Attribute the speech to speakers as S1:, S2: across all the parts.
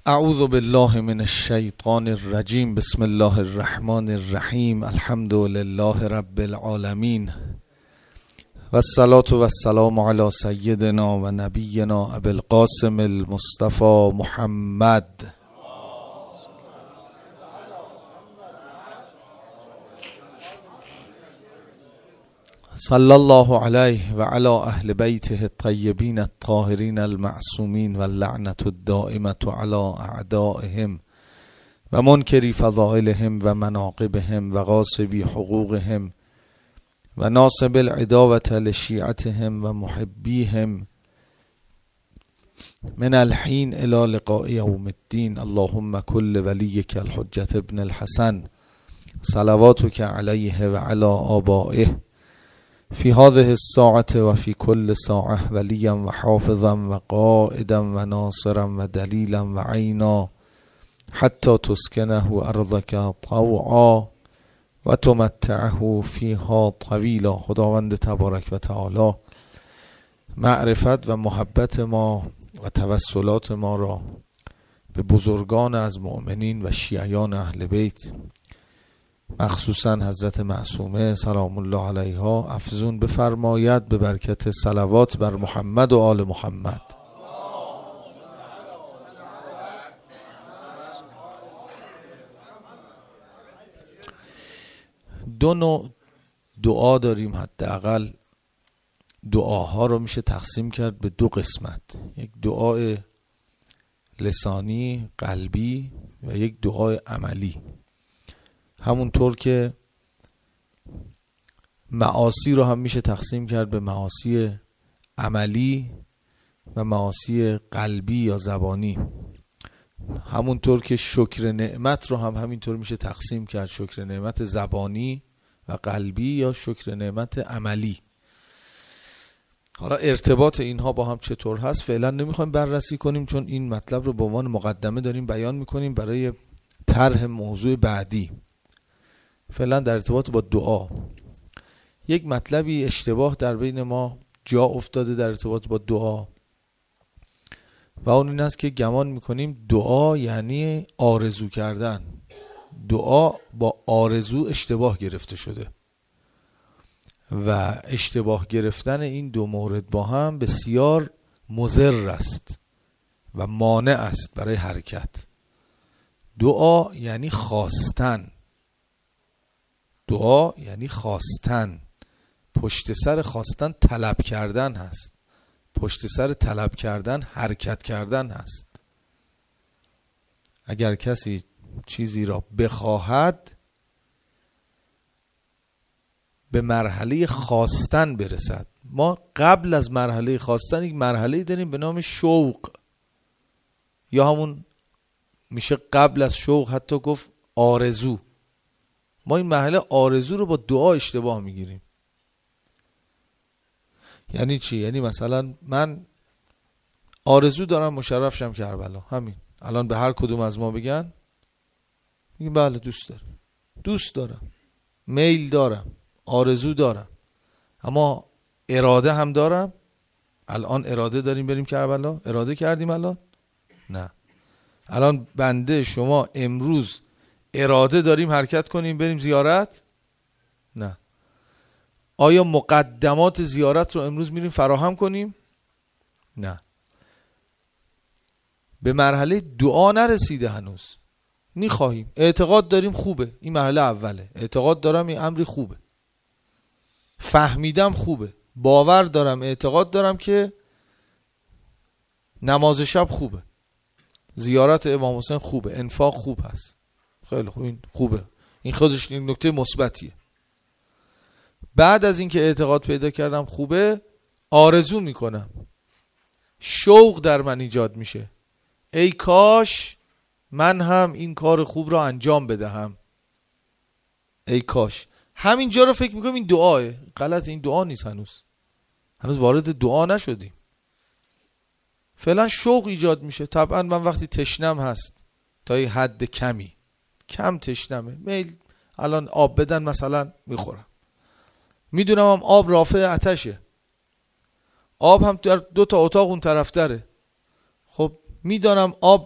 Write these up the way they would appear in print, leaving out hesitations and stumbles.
S1: اعوذ بالله من الشیطان الرجیم. بسم الله الرحمن الرحیم. الحمد لله رب العالمین و الصلاة و السلام علی سیدنا و نبینا ابی القاسم المصطفى محمد صلی الله علیه و علی اهل بیته الطیبین الطاهرین المعصومین و اللعنة الدائمة علی اعدائهم و منکری فضائلهم و مناقبهم و غاصبی حقوقهم و ناصب العداوة لشیعتهم و محبیهم من الحین الی لقاء یوم الدین. اللهم کل ولیک الحجة ابن الحسن صلواتک علیه و علی آبائه فی هذه الساعة و فی کل ساعة ولیا و حافظا و قائدا و ناصرا و دلیلا و عینا حتی تسکنه ارضک طوعا و تمتعه فیها طویلا. خداوند تبارک و تعالی معرفت و محبت ما و توسلات ما را به بزرگان از مؤمنین و شیعیان اهل بیت، مخصوصا حضرت معصومه سلام الله علیها، افزون بفرماید به برکت صلوات بر محمد و آل محمد. دو نوع دعا داریم، حداقل دعاها رو میشه تقسیم کرد به دو قسمت: یک دعای لسانی قلبی و یک دعای عملی. همونطور که معاصی رو هم میشه تقسیم کرد به معاصی عملی و معاصی قلبی یا زبانی، همونطور که شکر نعمت رو هم همینطور میشه تقسیم کرد: شکر نعمت زبانی و قلبی یا شکر نعمت عملی. حالا ارتباط اینها با هم چطور هست فعلا نمیخوایم بررسی کنیم، چون این مطلب رو به عنوان مقدمه داریم بیان میکنیم برای طرح موضوع بعدی. فعلا در ارتباط با دعا یک مطلبی اشتباه در بین ما جا افتاده در ارتباط با دعا، و اون این است که گمان میکنیم دعا یعنی آرزو کردن. دعا با آرزو اشتباه گرفته شده و اشتباه گرفتن این دو مورد با هم بسیار مضر است و مانع است برای حرکت. دعا یعنی خواستن، دعا یعنی خواستن، پشت سر خواستن طلب کردن هست، پشت سر طلب کردن حرکت کردن هست. اگر کسی چیزی را بخواهد به مرحله خواستن برسد. ما قبل از مرحله خواستن یک مرحله داریم به نام شوق، یا همون میشه قبل از شوق حتی گفت آرزو. ما این مرحله آرزو رو با دعا اشتباه میگیریم. یعنی چی؟ یعنی مثلا من آرزو دارم مشرف شم کربلا، همین الان به هر کدوم از ما بگن میگیم بله دوست دارم، میل دارم، آرزو دارم، اما اراده هم دارم. الان اراده داریم بریم کربلا؟ اراده کردیم الان؟ نه. الان بنده شما امروز اراده داریم حرکت کنیم بریم زیارت؟ نه. آیا مقدمات زیارت رو امروز میریم فراهم کنیم؟ نه. به مرحله دعا نرسیده هنوز. میخواهیم، اعتقاد داریم خوبه، این مرحله اوله. اعتقاد دارم این امری خوبه، فهمیدم خوبه، باور دارم، اعتقاد دارم که نماز شب خوبه، زیارت امام حسین خوبه، انفاق خوب هست. خیلی خوب، این خوبه، این خودش این نکته مثبتیه. بعد از اینکه اعتقاد پیدا کردم خوبه، آرزو میکنم، شوق در من ایجاد میشه، ای کاش من هم این کار خوب را انجام بدهم، ای کاش. همینجا رو فکر میکنم این دعاه. غلط، این دعا نیست، هنوز وارد دعا نشدیم. فعلا شوق ایجاد میشه. طبعا من وقتی تشنم هست تا یه حد کم تشنمه، میل الان آب بدن مثلا میخورم، میدونم هم آب رافع آتشه، آب هم در 2 تا اتاق اون طرف داره. خب میدانم آب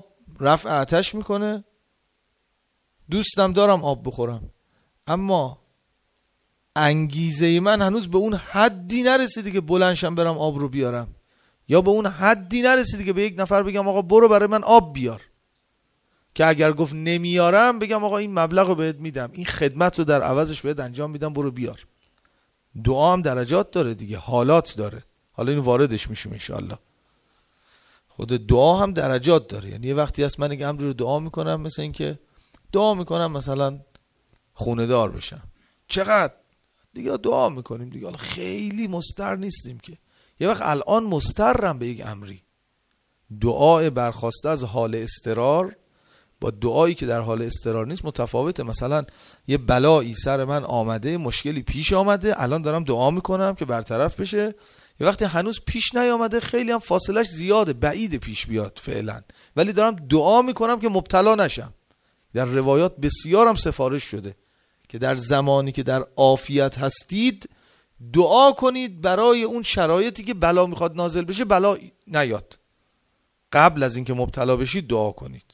S1: رفع آتش میکنه، دوستم دارم آب بخورم، اما انگیزه من هنوز به اون حدی نرسیده که بلندشم برم آب رو بیارم، یا به اون حدی نرسیده که به یک نفر بگم آقا برو برای من آب بیار، که اگر گفت نمیارم بگم آقا این مبلغ رو بهت میدم، این خدمت رو در عوضش بهت انجام میدم، برو بیار. دعا هم درجات داره دیگه، حالات داره، حالا این واردش میشیم انشاءالله. خود دعا هم درجات داره، یعنی یه وقتی هست من یک امری رو دعا میکنم، مثل این که دعا میکنم مثلا خونه دار بشم، چقدر دیگه دعا میکنیم دیگه، حالا خیلی مضطر نیستیم که. یه وقت الان مضطرم به یک امری، دعای برخواسته از حال اضطرار با دعایی که در حال اضطرار نیست متفاوته. مثلا یه بلایی سر من آمده، مشکلی پیش آمده، الان دارم دعا میکنم که برطرف بشه. یه وقتی هنوز پیش نیامده، خیلی هم فاصلش زیاده، بعید پیش بیاد فعلا، ولی دارم دعا میکنم که مبتلا نشم. در روایات بسیارم سفارش شده که در زمانی که در عافیت هستید دعا کنید برای اون شرایطی که بلا میخواد نازل بشه بلا نیاد، قبل از اینکه مبتلا بشید دعا کنید.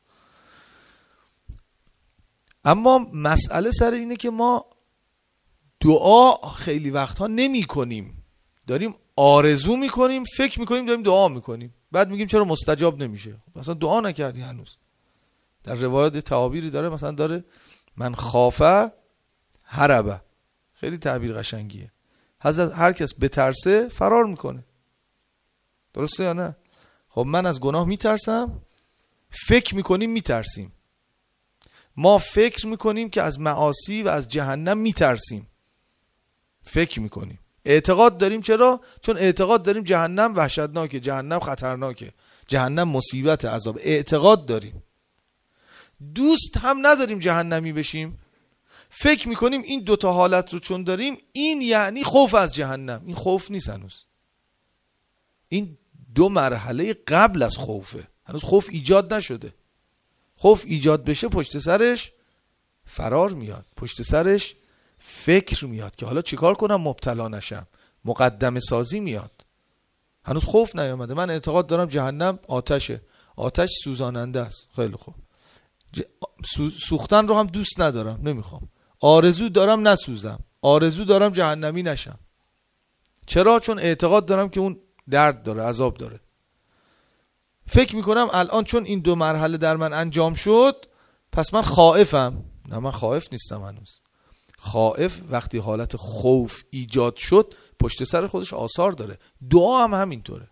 S1: اما مسئله سر اینه که ما دعا خیلی وقتها نمی کنیم، داریم آرزو میکنیم، فکر میکنیم داریم دعا میکنیم، بعد میگیم چرا مستجاب نمیشه، اصلا دعا نکردی هنوز. در روایات تعابیری داره، مثلا داره من خافه هربه، خیلی تعبیر قشنگیه. حضرت هر کس بترسه فرار میکنه، درسته یا نه؟ خب من از گناه میترسم، فکر میکنیم میترسیم، ما فکر میکنیم که از معاصی و از جهنم میترسیم، فکر میکنیم، اعتقاد داریم. چرا؟ چون اعتقاد داریم جهنم وحشتناکه، جهنم خطرناکه، جهنم مصیبت، عذاب، اعتقاد داریم. دوست هم نداریم جهنمی بشیم، فکر میکنیم این دوتا حالت رو چون داریم این یعنی خوف از جهنم. این خوف نیست هنوز، این دو مرحله قبل از خوفه، هنوز خوف ایجاد نشده. خوف ایجاد بشه پشت سرش فرار میاد، پشت سرش فکر میاد که حالا چیکار کنم مبتلا نشم، مقدمه سازی میاد. هنوز خوف نیامده. من اعتقاد دارم جهنم آتشه، آتش سوزاننده است، خیلی خوب، سوختن رو هم دوست ندارم، نمیخوام، آرزو دارم نسوزم، آرزو دارم جهنمی نشم. چرا؟ چون اعتقاد دارم که اون درد داره، عذاب داره. فکر میکنم الان چون این دو مرحله در من انجام شد پس من خائفم. نه، من خائف نیستم هنوز. خائف وقتی حالت خوف ایجاد شد پشت سر خودش آثار داره. دعا هم همینطوره.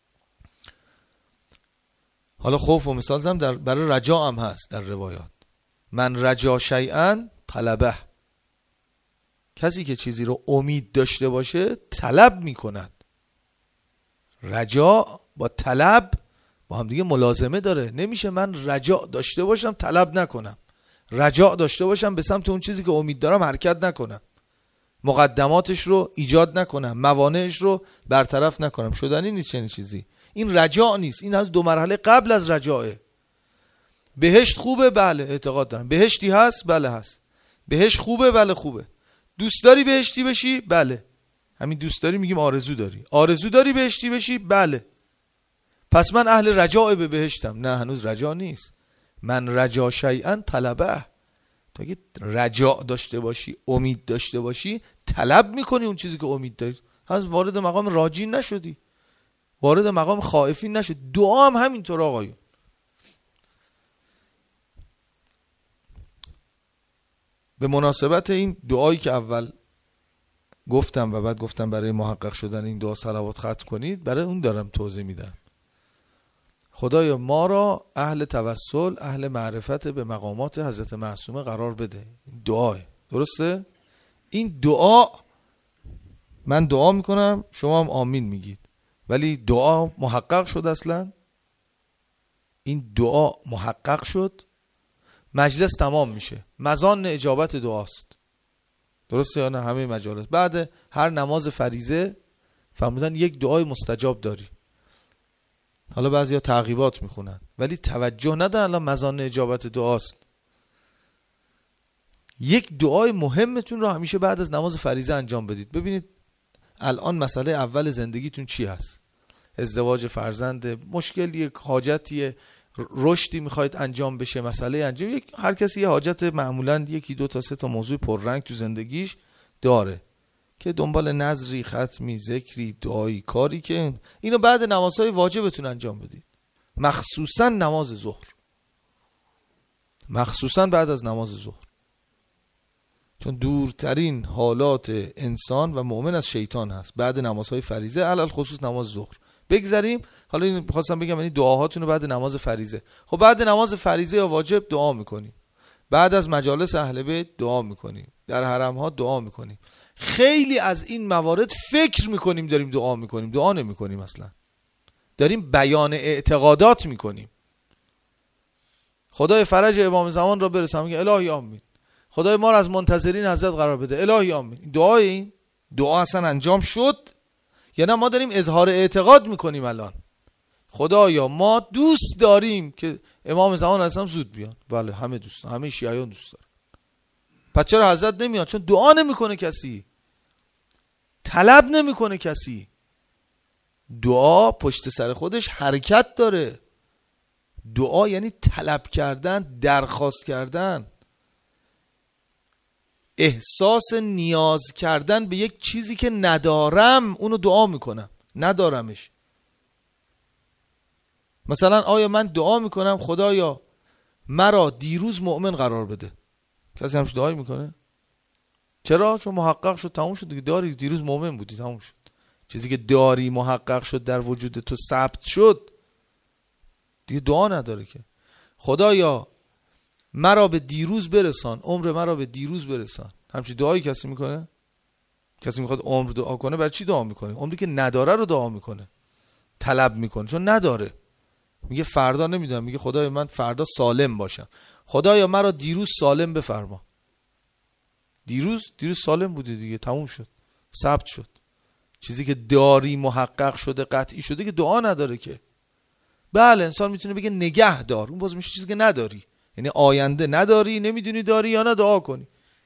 S1: حالا خوف و مثال زدم برای رجا هم هست در روایات. من رجا شیئا طلبه، کسی که چیزی رو امید داشته باشه طلب میکند. رجا با طلب با هم دیگه ملازمه داره. نمیشه من رجا داشته باشم طلب نکنم، رجا داشته باشم به سمت اون چیزی که امید دارم حرکت نکنم، مقدماتش رو ایجاد نکنم، موانعش رو برطرف نکنم. شدنی نیست چنین چیزی. این رجا نیست، این از دو مرحله قبل از رجاه. بهشت خوبه؟ بله اعتقاد دارم. بهشتی هست؟ بله هست. بهشت خوبه؟ بله خوبه. دوست داری بهشتی بشی؟ بله. همین دوست داری میگیم آرزو داری. آرزو داری بهشتی بشی؟ بله. پس من اهل رجاء به بهشتم. نه، هنوز رجا نیست. من رجا شیئا طلبه. تو اگه رجاء داشته باشی، امید داشته باشی، طلب میکنی اون چیزی که امید داری. هنوز وارد مقام راجین نشدی، وارد مقام خائفین نشد. دعا هم همینطور آقایون. به مناسبت این دعایی که اول گفتم و بعد گفتم برای محقق شدن این دعا صلوات ختم کنید، برای اون دارم توضیح میدم. خدایا ما را اهل توسل، اهل معرفت به مقامات حضرت معصومه قرار بده. این دعاه، درسته؟ این دعا من دعا میکنم، شما هم آمین میگید، ولی دعا محقق شد اصلا؟ این دعا محقق شد، مجلس تمام میشه، مزان اجابت دعاست، درسته یا نه؟ همه مجالس بعد هر نماز فریضه فرمودن یک دعای مستجاب داری. حالا بعضیا تعقیبات میخونن ولی توجه ندارن الان مزان اجابت دعاست. یک دعای مهمتون رو همیشه بعد از نماز فریضه انجام بدید. ببینید الان مسئله اول زندگیتون چی هست؟ ازدواج، فرزند، مشکلیه، حاجتیه، رشدی میخواید انجام بشه، مسئله انجام، هر کسی یه حاجت معمولاً 1 2 تا 3 تا موضوع پررنگ تو زندگیش داره که دنبال نظری، ختمی، ذکری، دعایی، کاری که اینو بعد نمازهای واجبتون انجام بدید، مخصوصاً نماز ظهر، مخصوصاً بعد از نماز ظهر، چون دورترین حالات انسان و مؤمن از شیطان هست بعد نمازهای فریضه، علل خصوص نماز ظهر. بگذاریم حالا این می‌خواستم بگم یعنی دعاهاتون رو بعد نماز فریضه. خب بعد نماز فریضه یا واجب دعا میکنیم، بعد از مجالس اهل بیت دعا میکنیم، در حرم ها دعا میکنیم. خیلی از این موارد فکر میکنیم داریم دعا میکنیم، دعا نمیکنیم، اصلا داریم بیان اعتقادات میکنیم. خدای فرج امام زمان را برسان، میگه الهی آمین. خدای ما را از منتظرین حضرت قرار بده، الهی آمین. دعای این دعا اصلا انجام شد یا نه ما داریم اظهار اعتقاد میکنیم الان خدایا ما دوست داریم که امام زمان اصلا زود بیان؟ بله همه دوست دارن، همه شیعیان دوست دارن. پس چرا حضرت نمیاد؟ چون دعا نمیکنه کسی، طلب نمیکنه کسی. دعا پشت سر خودش حرکت داره. دعا یعنی طلب کردن، درخواست کردن، احساس نیاز کردن به یک چیزی که ندارم اونو دعا میکنم، ندارمش. مثلا آیا من دعا میکنم خدایا مرا دیروز مؤمن قرار بده؟ کسی همش دعایی میکنه؟ چرا؟ چون محقق شد، تموم شد دیگه، داری دیروز مؤمن بودی، تموم شد. چیزی که داری محقق شد، در وجود تو ثبت شد، دیگه دعا نداره که. خدایا مرا به دیروز برسان، عمر مرا به دیروز برسان. همچین دعایی کسی میکنه؟ کسی میخواد عمر دعا کنه برای چی دعا میکنه؟ عمری که نداره رو دعا میکنه، طلب میکنه، چون نداره. میگه فردا نمیدونم، میگه خدایا من فردا سالم باشم، خدایا مرا دیروز سالم بفرما. دیروز سالم بودی دیگه، تموم شد، ثبت شد. چیزی که داری محقق شده، قطعی شده، که دعا نداره که. بله انسان میتونه بگه نگه دار، اون باز میشه چیزی که نداری، یعنی آینده نداری، نمیدونی داری یا نه دعا کنی.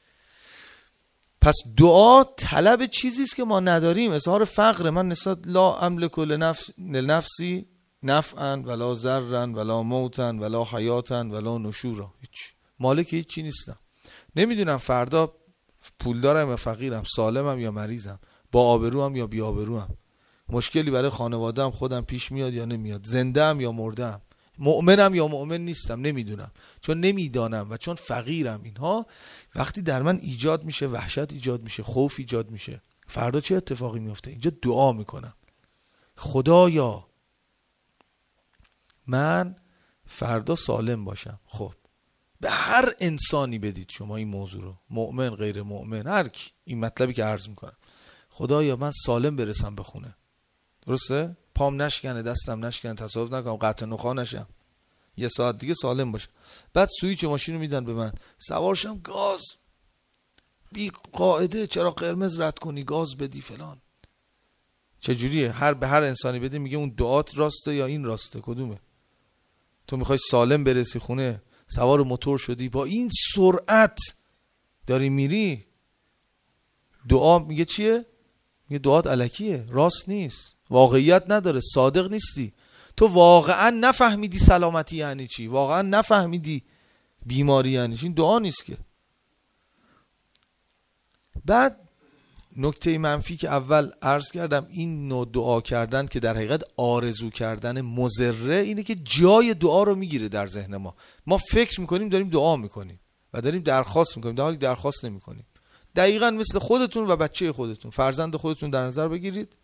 S1: پس دعا طلب چیزی است که ما نداریم، اظهار فقر. من نسبت لا املک لنفسی نفعا ولا ضرا ولا موتا ولا حیاتا ولا نشورا، هیچ مالک هیچ چی نیستم. نمیدونم فردا پولدارم یا فقیرم، سالمم یا مریضم، با آبروام یا بی آبروام، مشکلی برای خانواده‌ام خودم پیش میاد یا نمیاد، زنده‌ام یا مرده‌ام، مؤمنم یا مؤمن نیستم، نمیدونم، چون نمیدانم و چون فقیرم. اینها وقتی در من ایجاد میشه، وحشت ایجاد میشه، خوف ایجاد میشه. فردا چه اتفاقی میفته؟ اینجا دعا میکنم خدایا من فردا سالم باشم. خب به هر انسانی بدید شما این موضوع رو، مؤمن غیر مؤمن هر کی، این مطلبی که عرض میکنم، خدایا من سالم برسم به خونه، درسته؟ پام نشکنه، دستم نشکنه، تصادف نکنم، قطع نخاع نشم، 1 ساعت دیگه سالم باشم. بعد سوئیچ ماشین رو میدن به من، سوارشم، گاز بی قاعده، چرا قرمز رد کنی، گاز بدی فلان. چجوریه؟ به هر انسانی بده، میگه اون دعات راسته یا این راسته؟ کدومه؟ تو میخوای سالم برسی خونه، سوار موتور شدی، با این سرعت داری میری، دعا میگه چیه؟ میگه دعات الکیه، راست نیست، واقعیت نداره، صادق نیستی. تو واقعا نفهمیدی سلامتی یعنی چی، واقعا نفهمیدی بیماری یعنی چی. این دعا نیست که. بعد نکته منفی که اول عرض کردم، این نوع دعا کردن که در حقیقت آرزو کردن مضره، اینه که جای دعا رو میگیره در ذهن ما. ما فکر میکنیم داریم دعا میکنیم و داریم درخواست میکنیم، در حالی درخواست نمیکنیم. دقیقاً مثل خودتون و بچه خودتون، فرزند خودتون در نظر بگیرید.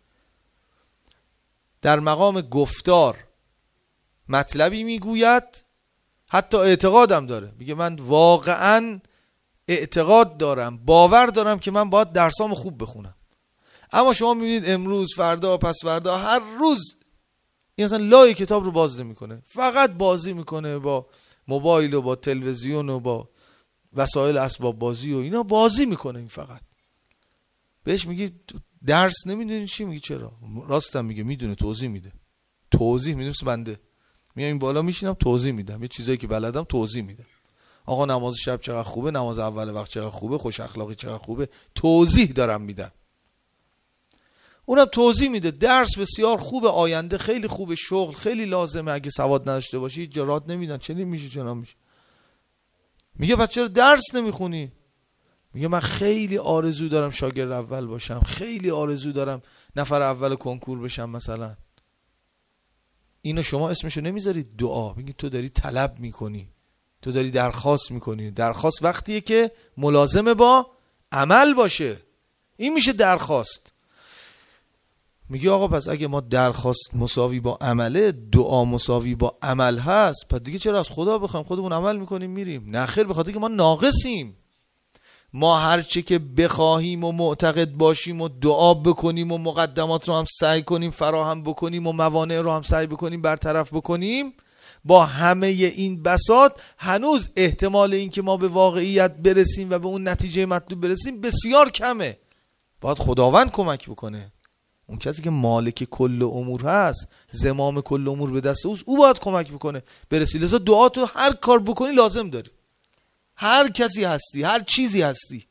S1: در مقام گفتار مطلبی میگوید، حتی اعتقادم داره، میگه من واقعاً اعتقاد دارم، باور دارم که من باید درسامو خوب بخونم. اما شما میبینید امروز، فردا، پس فردا، هر روز این اصلا لای کتاب رو باز نمیکنه، فقط بازی میکنه با موبایل و با تلویزیون و با وسایل اسباب بازی و اینا، بازی میکنه. این فقط بهش میگی درس نمیدونی چی؟ میگی چرا؟ راستم میگه، میدونه، توضیح میده، توضیح میده. مثل بنده میام این بالا میشینم توضیح میدم، یه چیزایی که بلدم توضیح میدم. آقا نماز شب چقدر خوبه، نماز اول وقت چقدر خوبه، خوش اخلاقی چقدر خوبه، توضیح دارم میدم. اونم توضیح میده درس بسیار خوب، آینده خیلی خوبه، شغل خیلی لازمه، اگه سواد نداشته باشی جرات نمیدن، چنین میشه چنان میشه. میگه بچه چرا درس نمیخونی؟ میگه من خیلی آرزو دارم شاگرد اول باشم، خیلی آرزو دارم نفر اول کنکور بشم مثلا. اینو شما اسمشو نمیذارید دعا، میگی تو داری طلب میکنی، تو داری درخواست میکنی. درخواست وقتیه که ملازمه با عمل باشه، این میشه درخواست. میگه آقا پس اگه ما درخواست مساوی با عمله، دعا مساوی با عمل هست، پس دیگه چرا از خدا بخوایم؟ خودمون عمل میکنیم میریم. نه خیر، به خاطر که ما ناقصیم. ما هرچه که بخواهیم و معتقد باشیم و دعا بکنیم و مقدمات رو هم سعی کنیم فراهم بکنیم و موانع رو هم سعی بکنیم برطرف بکنیم، با همه این بساط هنوز احتمال این که ما به واقعیت برسیم و به اون نتیجه مطلوب برسیم بسیار کمه. باید خداوند کمک بکنه. اون کسی که مالک کل امور هست، زمام کل امور به دست اوست، او باید کمک بکنه برسی. لذا دعا تو هر کار بکنی لازم داری، هر کسی هستی، هر چیزی هستی.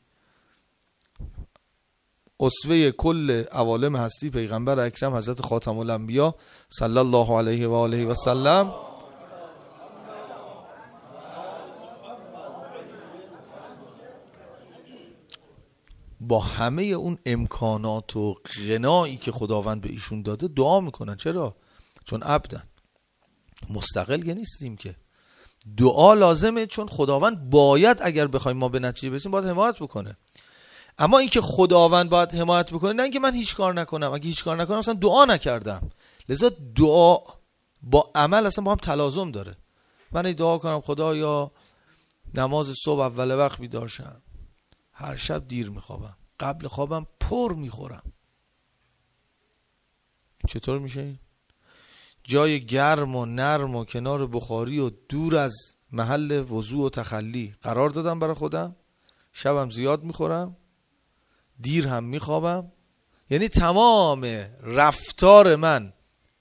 S1: اسوه کل عوالم هستی پیغمبر اکرم حضرت خاتم الانبیا صلی الله علیه و آله و سلم با همه اون امکانات و غنایی که خداوند به ایشون داده دعا میکنن. چرا؟ چون عبدن، مستقل که نیستیم که. دعا لازمه چون خداوند باید، اگر بخوایم ما به نتیجه برسیم، باید حمایت بکنه. اما اینکه خداوند باید حمایت بکنه، نه اینکه من هیچ کار نکنم. اگه هیچ کار نکنم اصلا دعا نکردم. لذا دعا با عمل اصلا با هم تلازم داره. من دعا کنم خدایا نماز صبح اول وقت بیدار شم، هر شب دیر میخوابم، قبل خوابم پر میخورم، چطور میشه؟ جای گرم و نرم و کنار بخاری و دور از محل وضو و تخلی قرار دادم برای خودم، شبم زیاد میخورم، دیر هم میخوابم. یعنی تمام رفتار من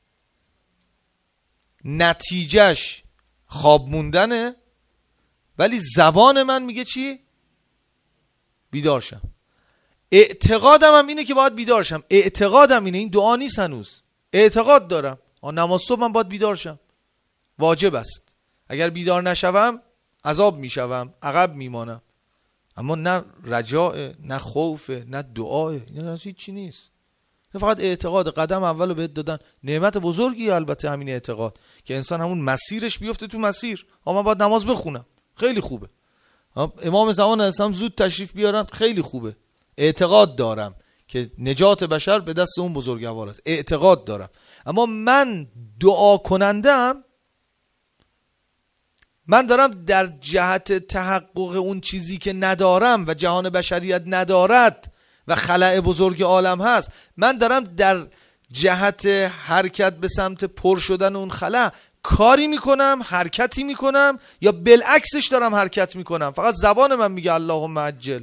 S1: نتیجهش خواب موندنه، ولی زبان من میگه چی؟ بیدار شم. اعتقادم هم اینه که باید بیدار شم. اعتقادم اینه، این دعا نیست هنوز. اعتقاد دارم نماز صبح من باید بیدار شم، واجب است. اگر بیدار نشوم عذاب میشوم، عقب میمانم. اما نه رجاء، نه خوف، نه دعا، این هیچ چی نیست. فقط اعتقاد. قدم اولو بهت دادن، نعمت بزرگی البته همین اعتقاد، که انسان همون مسیرش بیفته تو مسیر. من باید نماز بخونم، خیلی خوبه. امام زمان اسلام زود تشریف بیارن، خیلی خوبه. اعتقاد دارم که نجات بشر به دست اون بزرگوار است، اعتقاد دارم. اما من دعا کنندم، من دارم در جهت تحقق اون چیزی که ندارم و جهان بشریت ندارد و خلأ بزرگ عالم هست، من دارم در جهت حرکت به سمت پر شدن اون خلأ کاری میکنم، حرکتی میکنم، یا بالعکسش دارم حرکت میکنم. فقط زبان من میگه اللهم عجل.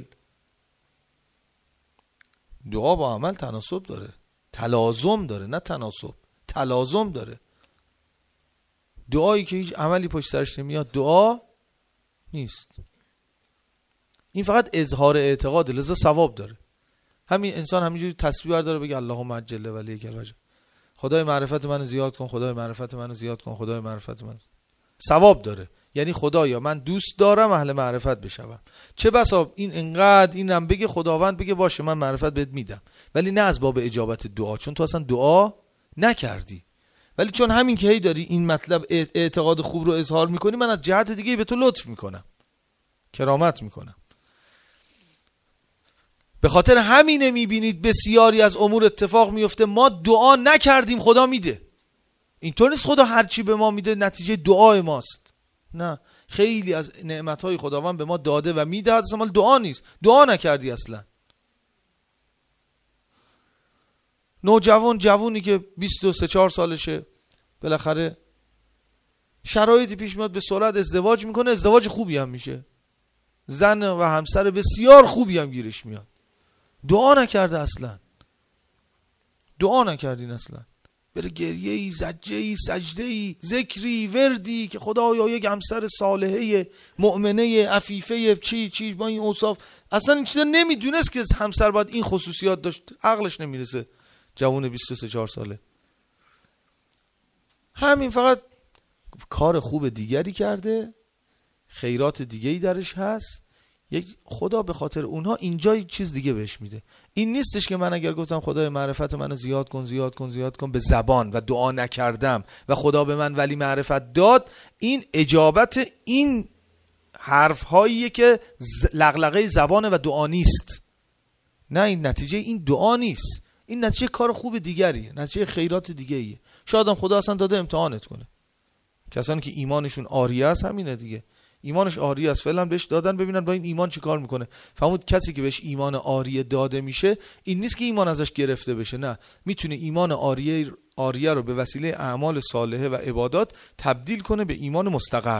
S1: دعا با عمل تناسب داره، تلازم داره، نه تناسب، تلازم داره. دعایی که هیچ عملی پشت سرش نمیاد دعا نیست. این فقط اظهار اعتقاده، لذا ثواب داره. همین انسان همینجوری تسبیح برداره بگه اللهم عجل ولیک الرجل، خدای معرفت منو زیاد کن، خدای معرفت منو زیاد کن، خدای معرفت منو، ثواب داره. یعنی خدایا من دوست دارم اهل معرفت بشم. چه بسا این انقدر اینم بگه خداوند بگه باشه من معرفت بهت میدم، ولی نه از باب اجابت دعا، چون تو اصلا دعا نکردی. ولی چون همین که هی داری این مطلب اعتقاد خوب رو اظهار میکنی، من از جهت دیگه به تو لطف میکنم، کرامت میکنم. به خاطر همینه میبینید بسیاری از امور اتفاق میفته ما دعا نکردیم خدا میده. اینطور نیست خدا هرچی به ما میده نتیجه دعای ماست. نه، خیلی از نعمتهای خداوند به ما داده و میده، اصلا مال دعا نیست. دعا نکردی اصلا. جوونی که 23-4 سالشه، بالاخره شرایطی پیش میاد به سرعت ازدواج میکنه، ازدواج خوبی هم میشه، زن و همسر بسیار خوبی هم گیرش میاد. دعا نکرده اصلا، دعا نکردین اصلا. بره گریه‌ای، زجه‌ای، سجده‌ای، ذکری، وردی که خدایا یک همسر صالحه، مؤمنه، عفیفه، چی با این اوصاف. اصلا این چیزا نمیدونست که همسر باید این خصوصیات داشت، عقلش نمیرسه. جوون 23-4 ساله. همین فقط کار خوب دیگری کرده، خیرات دیگه‌ای درش هست، یک خدا به خاطر اونها اینجا یک چیز دیگه بهش میده. این نیستش که من اگر گفتم خدای معرفت منو زیاد کن زیاد کن زیاد کن به زبان و دعا نکردم و خدا به من ولی معرفت داد، این اجابت این حرف هاییه که لغلغه زبانه و دعا نیست. نه، این نتیجه این دعا نیست، این نتیجه کار خوب دیگریه، نتیجه خیرات دیگه‌ایه. شاید هم خدا اصلا داده امتحانت کنه. کسانی که ایمانشون عاریه است همینه دیگه، ایمانش عاریه است، فعلا بهش دادن ببینن با این ایمان چی کار میکنه. فهمود کسی که بهش ایمان عاریه داده میشه این نیست که ایمان ازش گرفته بشه، نه، میتونه ایمان عاریه رو به وسیله اعمال صالحه و عبادات تبدیل کنه به ایمان مستقر.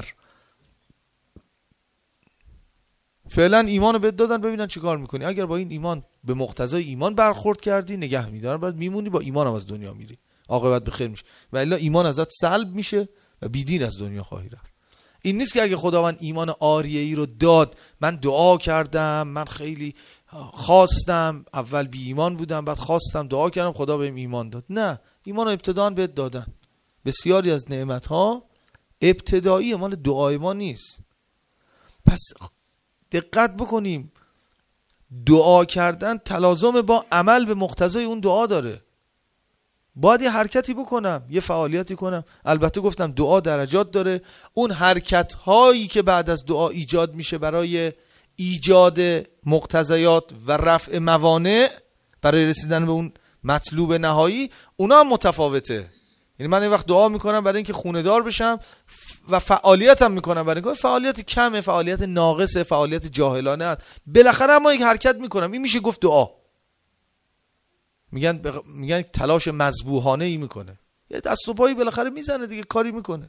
S1: فعلا ایمانو بهت دادن ببینن چی کار میکنی. اگر با این ایمان به مقتضای ایمان برخورد کردی نگه میدارن، بعد میمونی با ایمان هم از دنیا میری، عاقبت به خیر میشه. و الا ایمان ازت سلب میشه و بیدین از دنیا خواهی رفت. این نیست که اگه خداوند ایمان عاریه‌ای رو داد، من دعا کردم، من خیلی خواستم، اول بی ایمان بودم بعد خواستم دعا کردم خدا بهم ایمان داد. نه، ایمان رو ابتداً بهت دادن. بسیاری از نعمت‌ها ابتدایی مال دعای ما نیست. پس دقت بکنیم، دعا کردن تلازم با عمل به مقتضای اون دعا داره. باید یه حرکتی بکنم، یه فعالیتی کنم. البته گفتم دعا درجات داره. اون حرکت هایی که بعد از دعا ایجاد میشه برای ایجاد مقتضیات و رفع موانع برای رسیدن به اون مطلوب نهایی، اونا هم متفاوته. یعنی من این وقت دعا میکنم برای اینکه خونه دار بشم و فعالیتم میکنم برای اینکه فعالیت کمه، فعالیت ناقصه، فعالیت جاهلانه است. بالاخره اما یک حرکت میکنم، این میشه گفت دعا. میگن تلاش مذبوحانه ای میکنه، یه دست و پایی بالاخره میزنه دیگه، کاری میکنه.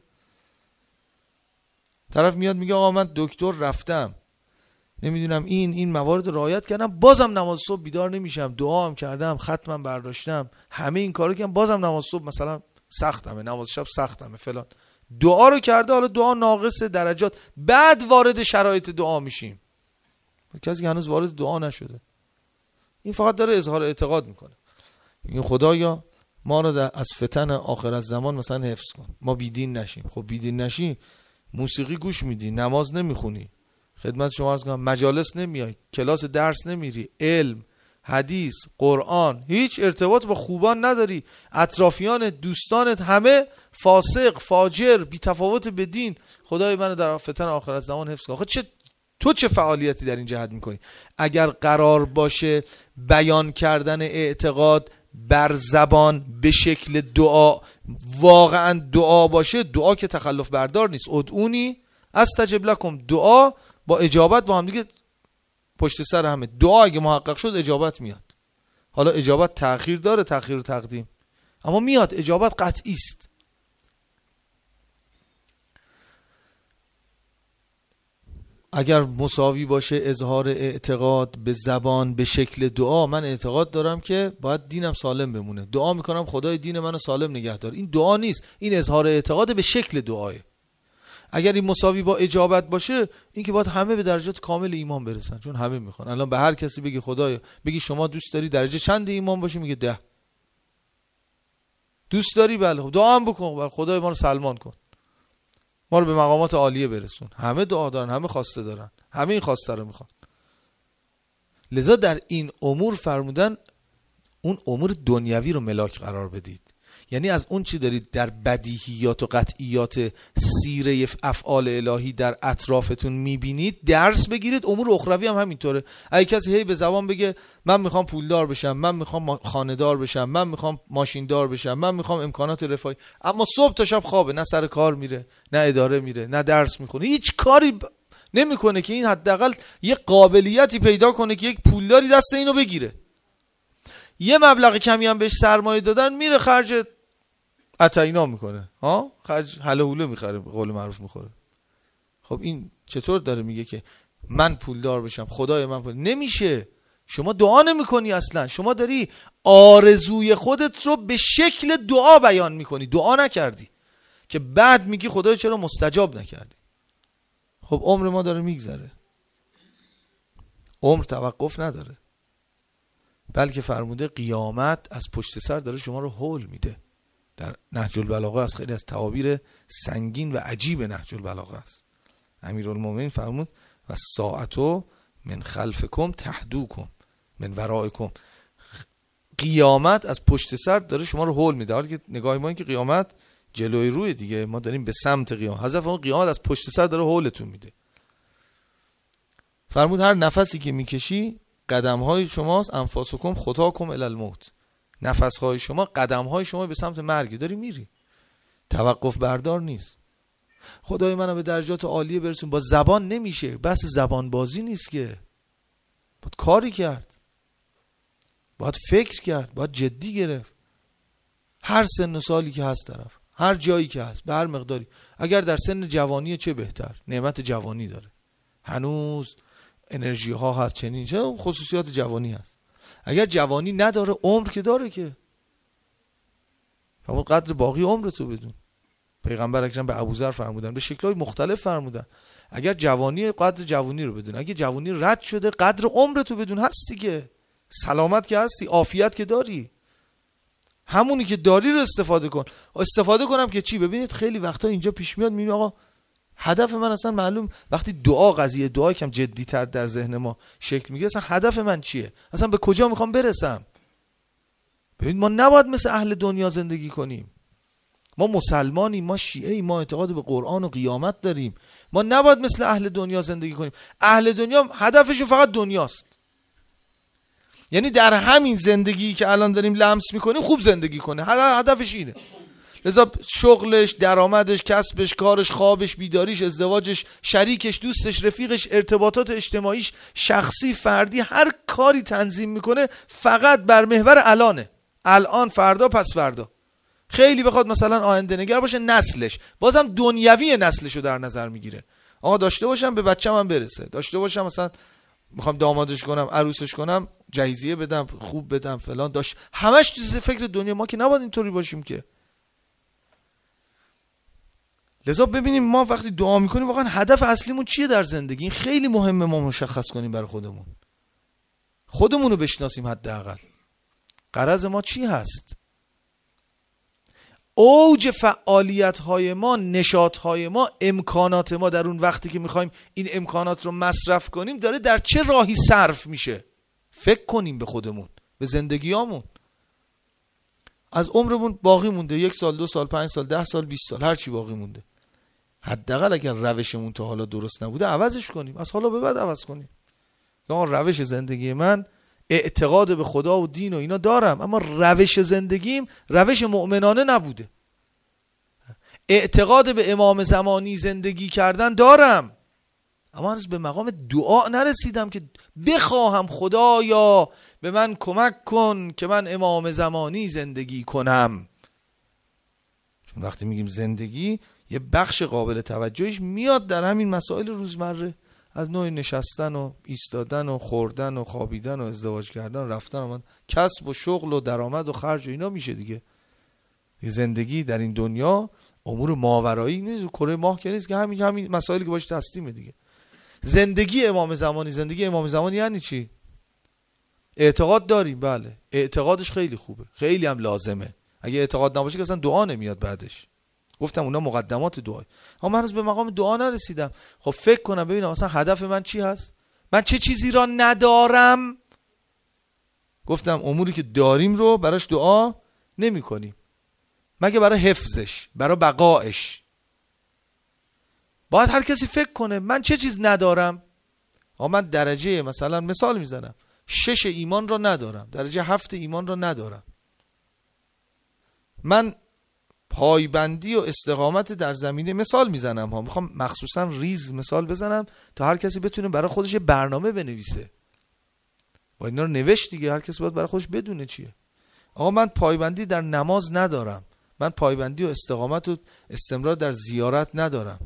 S1: طرف میاد میگه آقا من دکتر رفتم، نمیدونم این موارد رعایت کردم، بازم نماز صبح بیدار نمیشم، دعا هم کردم، ختمم برداشتم، همه این کارو کردم، بازم نماز صبح مثلا سختمه، نماز شب سختمه فلان. دعا رو کرده، حالا دعا ناقص درجات، بعد وارد شرایط دعا میشیم. کسی که هنوز وارد دعا نشده، این فقط داره اظهار اعتقاد میکنه. این خدایا ما رو از فتن آخر از زمان مثلا حفظ کن، ما بیدین نشیم. خب بیدین نشی، موسیقی گوش میدی، نماز نمیخونی، خدمت شما عرض کنم مجالس نمیای، کلاس درس نمیری، علم، حدیث، قرآن، هیچ ارتباط با خوبان نداری، اطرافیان دوستانت همه فاسق، فاجر، بی تفاوت به دین. خدای منو در فتن آخر از زمان حفظ کن. آخه تو چه فعالیتی در این جهت میکنی؟ اگر قرار باشه بیان کردن اعتقاد بر زبان به شکل دعا واقعا دعا باشه، دعا که تخلف بردار نیست. ادعونی استجب لکم، دعا با اجابت با هم دیگه پشت سر همه. دعا اگه محقق شد اجابت میاد. حالا اجابت تأخیر داره، تأخیر و تقدیم، اما میاد، اجابت قطعی است. اگر مساوی باشه اظهار اعتقاد به زبان به شکل دعا، من اعتقاد دارم که باید دینم سالم بمونه، دعا میکنم خدای دین منو سالم نگه دار. این دعا نیست، این اظهار اعتقاد به شکل دعاه. اگر این مساوی با اجابت باشه، این که باید همه به درجات کامل ایمان برسن، چون همه میخوان. الان به هر کسی بگی خدایا، بگی شما دوست داری درجه چند ایمان باشی، میگه 10. دوست داری؟ بله. خب دعا هم بکن، خدای ما رو سلمان کن، ما رو به مقامات عالیه برسون. همه دعا دارن، همه خواسته دارن، همه این خواسته رو میخوان. لذا در این امور فرمودن اون امور دنیوی رو ملاک قرار بدید. یعنی از اون چی دارید در بدیهیات و قطعیات سیره افعال الهی در اطرافتون میبینید درس بگیرید. امور اخروی هم همینطوره. اگه کسی هی به زبان بگه من میخوام پولدار بشم، من میخوام خانه دار بشم، من میخوام ماشین دار بشم، من میخوام امکانات رفاهی، اما صبح تا شب خوابه، نه سر کار میره، نه اداره میره، نه درس میخونه، هیچ کاری نمیکنه که این حداقل یه قابلیتی پیدا کنه که یک پولداری دست اینو بگیره. یه مبلغ کمی هم بهش سرمایه دادن، میره خرج عطاینا میکنه، خرج حله حوله میخره، به قول معروف میخوره. خب این چطور داره میگه که من پولدار بشم، خدای من پول؟ نمیشه. شما دعا نمیکنی اصلا، شما داری آرزوی خودت رو به شکل دعا بیان میکنی، دعا نکردی که بعد میگی خدای چرا مستجاب نکردی. خب عمر ما داره میگذره، عمر توقف نداره. بلکه فرموده قیامت از پشت سر داره شما رو هول میده. در نهج البلاغه از خیلی از تعابیر سنگین و عجیب نهج البلاغه است. امیرالمومنین فرمود و ساعتو من خلفکم تحدوکم من ورائکم. قیامت از پشت سر داره شما رو هول میده. حالا که نگاه ما این که قیامت جلوی روی دیگه، ما داریم به سمت قیامت. حذف اون قیامت از پشت سر داره هولتون میده. فرمود هر نفسی که میکشی قدم‌های شماست، انفاسکم خطاکم الی الموت. نفس‌های شما قدم‌های شما به سمت مرگ، داری میری. توقف بردار نیست. خدای منو به درجات عالیه برسون. با زبان نمیشه، بس زبان بازی نیست که. باید کاری کرد، باید فکر کرد، باید جدی گرفت. هر سن و سالی که هست طرف، هر جایی که هست، به هر مقداری. اگر در سن جوانی چه بهتر، نعمت جوانی داره، هنوز انرژی ها هست، چنین چه خصوصیات جوانی هست. اگر جوانی نداره، عمر که داره که. فهمون قدر باقی عمرتو بدون. پیغمبر اکرم به ابوذر فرمودن، به شکل‌های مختلف فرمودن، اگر جوانی قدر جوانی رو بدون، اگه جوانی رد شده قدر عمرتو بدون. هستی که سلامت که هستی، عافیت که داری، همونی که داری رو استفاده کن. استفاده کنم که چی؟ ببینید خیلی وقتا اینجا پیش میاد، میبینید آقا هدف من اصلا معلوم، وقتی قضیه دعا کم جدی تر در ذهن ما شکل میگیره، اصلا هدف من چیه، اصلا به کجا میخوام برسم. ببینید ما نباید مثل اهل دنیا زندگی کنیم. ما مسلمانیم، ما شیعه، ما اعتقاد به قرآن و قیامت داریم. ما نباید مثل اهل دنیا زندگی کنیم. اهل دنیا هدفشون فقط دنیاست. یعنی در همین زندگی که الان داریم لمس میکنیم خوب زندگی کنه، هدفش اینه. لذا شغلش، درآمدش، کسبش، کارش، خوابش، بیداریش، ازدواجش، شریکش، دوستش، رفیقش، ارتباطات اجتماعیش، شخصی، فردی، هر کاری تنظیم میکنه فقط بر محور الانه. الان، فردا، پس فردا. خیلی بخواد مثلا آینده نگر باشه، نسلش بازم دنیوی نسلشو در نظر میگیره. آقا داشته باشم به بچه‌م هم برسه، داشته باشم مثلا میخوام دامادش کنم، عروسش کنم، جهیزیه بدم، خوب بدم، فلان، داشت همش چیز فکر دنیا. ما که نباید اینطوری باشیم که. لذا ببینیم ما وقتی دعا میکنیم واقعا هدف اصلیمون چیه در زندگی. این خیلی مهمه ما مشخص کنیم برای خودمون رو بشناسیم. حداقل غرض ما چی هست. اوج فعالیت های ما، نشاط های ما، امکانات ما در اون وقتی که میخوایم این امکانات رو مصرف کنیم داره در چه راهی صرف میشه. فکر کنیم به خودمون، به زندگیامون. از عمرمون باقی مونده 1 سال، 2 سال، 5 سال، 10 سال، 20 سال، هر چی باقی مونده. حداقل اگر روشمون تا حالا درست نبوده عوضش کنیم، از حالا به بعد عوض کنیم. یا روش زندگی من اعتقاد به خدا و دین و اینا دارم، اما روش زندگیم روش مؤمنانه نبوده. اعتقاد به امام زمانی زندگی کردن دارم، اما هنوز به مقام دعا نرسیدم که بخواهم خدایا به من کمک کن که من امام زمانی زندگی کنم. چون وقتی میگیم زندگی، یه بخش قابل توجهش میاد در همین مسائل روزمره، از نوع نشستن و ایستادن و خوردن و خوابیدن و ازدواج کردن، رفتن و کسب و شغل و درآمد و خرج و اینا میشه دیگه. زندگی در این دنیا امور ماورایی نیست، کره ماه که نیست که همین مسائلی که باش تسلیمه دیگه. زندگی امام زمانی یعنی چی؟ اعتقاد داریم، بله، اعتقادش خیلی خوبه، خیلی هم لازمه. اگه اعتقاد نباشه که اصلا دعا نمیاد بعدش. گفتم اونا مقدمات دعای. اما من هنوز به مقام دعا نرسیدم. خب فکر کنم ببینم مثلا هدف من چی هست؟ من چه چیزی را ندارم؟ گفتم اموری که داریم رو براش دعا نمی کنیم، مگه برای حفظش، برای بقایش. باید هر کسی فکر کنه من چه چیز ندارم. من درجه مثلا مثال میزنم 6 ایمان را ندارم، درجه 7 ایمان را ندارم. من پایبندی و استقامت در زمینه مثال میزنم ها، میخوام مخصوصا ریز مثال بزنم تا هر کسی بتونه برای خودش برنامه بنویسه. با اینا رو نوشت دیگه، هر کسی باید برای خودش بدونه چیه. من پایبندی در نماز ندارم، من پایبندی و استقامت و استمرار در زیارت ندارم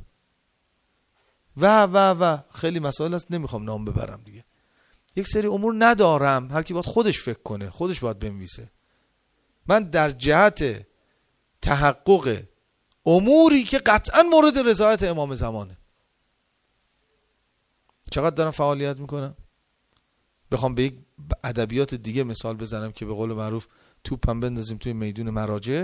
S1: و خیلی مسائل هست، نمیخوام نام ببرم دیگه. یک سری امور ندارم، هر کی باید خودش فکر کنه، خودش باید بنویسه. من در جهت تحقق اموری که قطعا مورد رضایت امام زمانه چقدر دارم فعالیت میکنم؟ بخوام به یک ادبیات دیگه مثال بزنم که به قول معروف توپم بندازیم توی میدون مراجع،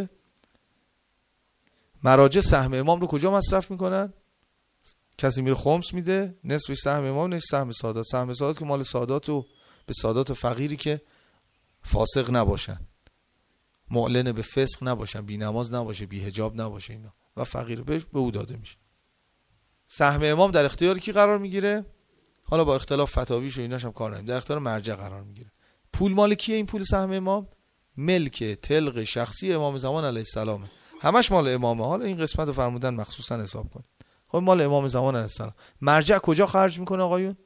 S1: مراجع سهم امام رو کجا مصرف میکنن؟ کسی میره خمس میده، نصفش سهم امام، نصفش سهم سادات. سهم سادات که مال سادات و به سادات و فقیری که فاسق نباشن، معلن به فسق نباشن، بی نماز نباشه، بی حجاب نباشه اینا، و فقیر بهش به او داده میشه. سهم امام در اختیار کی قرار میگیره؟ حالا با اختلاف فتاویش و ایناش هم کار نداریم، در اختیار مرجع قرار میگیره. پول مال کیه این پول سهم امام؟ ملک طلق شخصی امام زمان علیه السلام، همش مال امامه. حالا این قسمت رو فرمودن مخصوصا حساب کنید. خب مال امام زمان علیه السلام. مرجع کجا خرج میکنه آقایون؟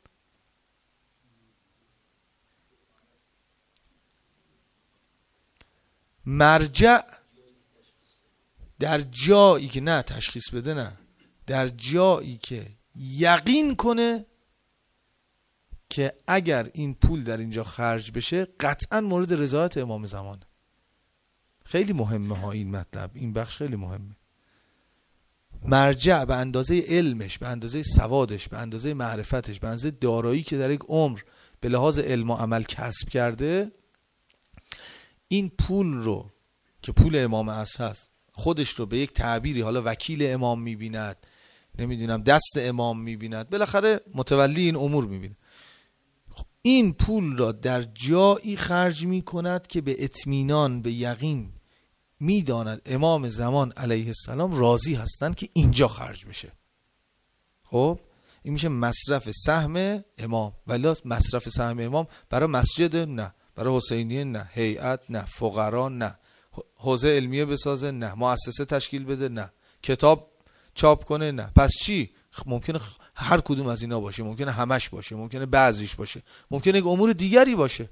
S1: مرجع در جایی که نه تشخیص بده، نه، در جایی که یقین کنه که اگر این پول در اینجا خرج بشه قطعا مورد رضایت امام زمان. خیلی مهمه ها این مطلب، این بخش خیلی مهمه. مرجع به اندازه علمش، به اندازه سوادش، به اندازه معرفتش، به اندازه دارایی که در یک عمر به لحاظ علم و عمل کسب کرده، این پول رو که پول امام عصر هست خودش رو به یک تعبیری، حالا وکیل امام میبیند، نمیدونم دست امام میبیند، بالاخره متولی این امور میبیند، این پول را در جایی خرج میکند که به اطمینان، به یقین میداند امام زمان علیه السلام راضی هستند که اینجا خرج بشه. خب این میشه مصرف سهم امام. ولی مصرف سهم امام برای مسجد نه، برای حسینیه نه، هیئت نه، فقرا نه، حوزه علمیه بسازه نه، مؤسسه تشکیل بده نه، کتاب چاپ کنه نه. پس چی؟ ممکنه هر کدوم از اینا باشه، ممکنه همش باشه، ممکنه بعضیش باشه، ممکنه یک امور دیگری باشه.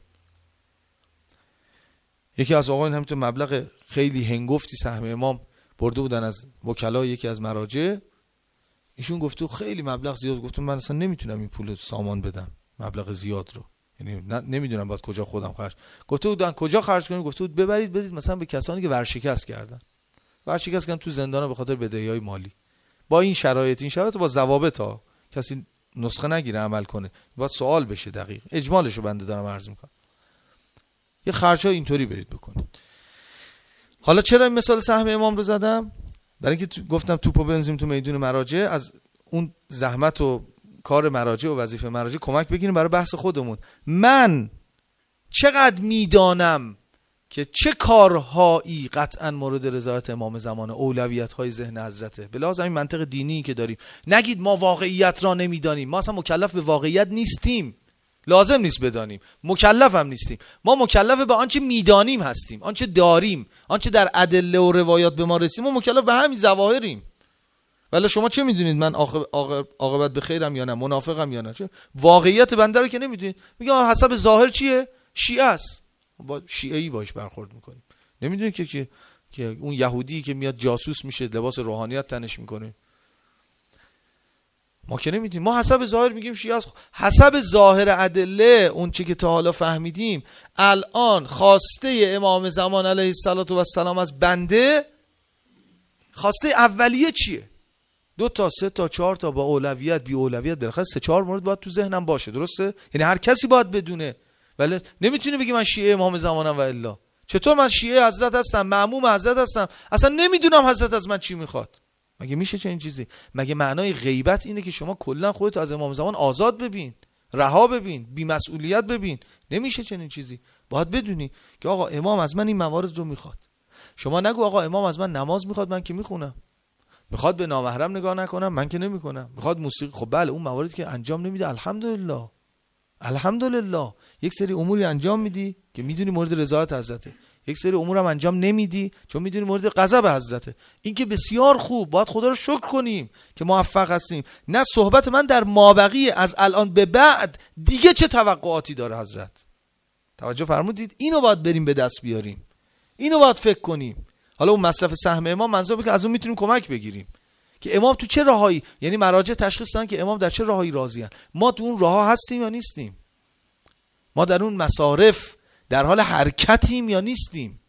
S1: یکی از آقایان همینطور مبلغ خیلی هنگفتی سهم امام برده بودن از وکلای یکی از مراجع، ایشون گفته خیلی مبلغ زیاد، گفتم من اصلا نمیتونم این پول سامان بدم، مبلغ زیاد رو، یعنی نمیدونم باید کجا خودم خرج. گفته بودن کجا خرج کنیم؟ گفته بود ببرید بدید مثلا به کسانی که ورشکست کردن، ورشکست کردن تو زندان به خاطر بدهی‌های مالی. با این شرایط با ضوابط ها، کسی نسخه نگیره عمل کنه، باید سوال بشه دقیق، اجمالشو بنده دارم عرض میکنم. یه خرجا اینطوری برید بکنید. حالا چرا این مثال سهم امام رو زدم؟ برای اینکه گفتم توپو بنزیم تو میدون مراجع، از اون زحمت و کار مراجع و وظیفه مراجع کمک بگیریم برای بحث خودمون. من چقدر میدانم که چه کارهایی قطعا مورد رضایت امام زمان، اولویت های ذهن حضرته، به لحاظ این منطق دینی که داریم. نگید ما واقعیت را نمیدانیم، ما اصلا مکلف به واقعیت نیستیم، لازم نیست بدانیم، مکلف هم نیستیم. ما مکلف به آنچه میدانیم هستیم، آنچه داریم، آنچه در ادله و روایات به ما رسیم، ما مکلف به همین ظواهریم. ولی شما چه میدونید من عاقبت به خیرم یا نه، منافقم یا نه؟ چه واقعیت بنده رو که نمیدونید. میگه حسب ظاهر چیه؟ شیعه است، با شیعه‌ای باش برخورد میکنیم. نمیدونید که اون یهودی که میاد جاسوس میشه، لباس روحانیت تنش میکنه، ما که نمیدونیم. ما حسب ظاهر میگیم شیعه است. حسب ظاهر ادله، اون چی که تا حالا فهمیدیم، الان خواسته امام زمان علیه السلام از بنده، خواسته اولیه چیه؟ 2 تا 3 تا 4 تا با اولویت بی اولویت، بالاخره 3-4 مورد باید تو ذهنم باشه، درسته؟ یعنی هر کسی باید بدونه. ولی نمیتونی بگی من شیعه امام زمانم و الا. چطور من شیعه حضرت هستم، مأموم حضرت هستم، اصلا نمیدونم حضرت از من چی میخواد؟ مگه میشه چنین چیزی؟ مگه معنای غیبت اینه که شما کلا خودت از امام زمان آزاد ببین، رها ببین، بی مسئولیت ببین؟ نمیشه چنین چیزی. باید بدونی که آقا امام از من این موارد رو میخواد. شما نگو آقا امام از من نماز میخواد، من که میخونم. میخواد به نامحرم نگاه نکنم، من که نمیکنم. میخواد موسیقی، خب بله اون مواردی که انجام نمیده الحمدلله، الحمدلله یک سری اموری انجام میدی که میدونی مورد رضایت حضرته، یک سری امور هم انجام نمیدی چون میدونی مورد غضب حضرته. این که بسیار خوب، باید خدا رو شکر کنیم که موفق هستیم. نه صحبت من در مابقی از الان به بعد دیگه چه توقعاتی داره حضرت. توجه فرمودید؟ اینو باید بریم به دست بیاریم، اینو باید فکر کنیم. حالا اون مصرف سهم امام منظور که از اون میتونیم کمک بگیریم که امام تو چه راهایی، یعنی مراجع تشخیص دادن که امام در چه راهایی راضی ان، ما تو اون راه هستیم یا نیستیم، ما در اون مصارف در حال حرکتیم یا نیستیم.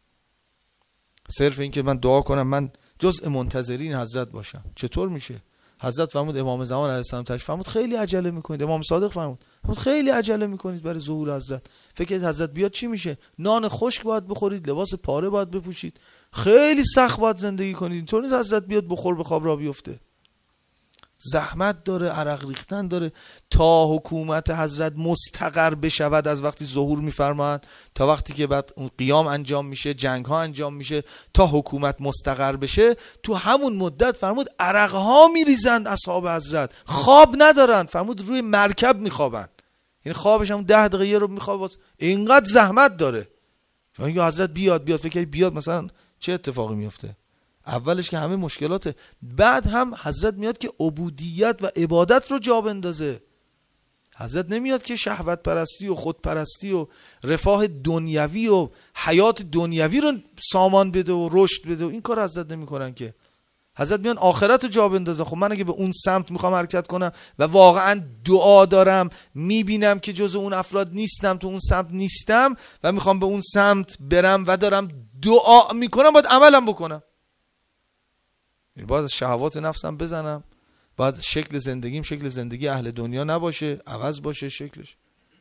S1: صرف این که من دعا کنم من جزء منتظرین حضرت باشم چطور میشه؟ حضرت فرمود امام زمان علیه السلام تشریف فرمود خیلی عجله میکنید. امام صادق فرمود خیلی عجله میکنید برای ظهور حضرت. فکر کنید حضرت بیاد چی میشه؟ نان خشک باید بخورید، لباس پاره باید بپوشید، خیلی سخت باید زندگی کنید. اینطور نیست حضرت بیاد بخور بخواب را بیفته. زحمت داره، عرق ریختن داره. تا حکومت حضرت مستقر بشود از وقتی ظهور میفرمایند تا وقتی که بعد اون قیام انجام میشه، جنگ ها انجام میشه، تا حکومت مستقر بشه، تو همون مدت فرمود عرق ها میریزند اصحاب حضرت، خواب ندارن. فرمود روی مرکب میخوابن، یعنی خوابش هم 10 دقیقه رو میخواب. اینقدر زحمت داره. چون یا حضرت بیاد فکر بیاد مثلا چه اتفاقی میفته؟ اولش که همه مشکلاته، بعد هم حضرت میاد که عبودیت و عبادت رو جا بندازه. حضرت نمیاد که شهوت پرستی و خود پرستی و رفاه دنیوی و حیات دنیوی رو سامان بده و رشد بده و این کار حضرت نمیکنن که. حضرت میان آخرت رو جا بندازه. خب من اگه به اون سمت میخوام حرکت کنم و واقعا دعا دارم، میبینم که جز اون افراد نیستم، تو اون سمت نیستم و میخوام به اون سمت برم و دارم دعا میکنم، باید عملم بکنم. باید از شهوات نفسم بزنم، باید شکل زندگیم شکل زندگی اهل دنیا نباشه، عوض باشه شکلش.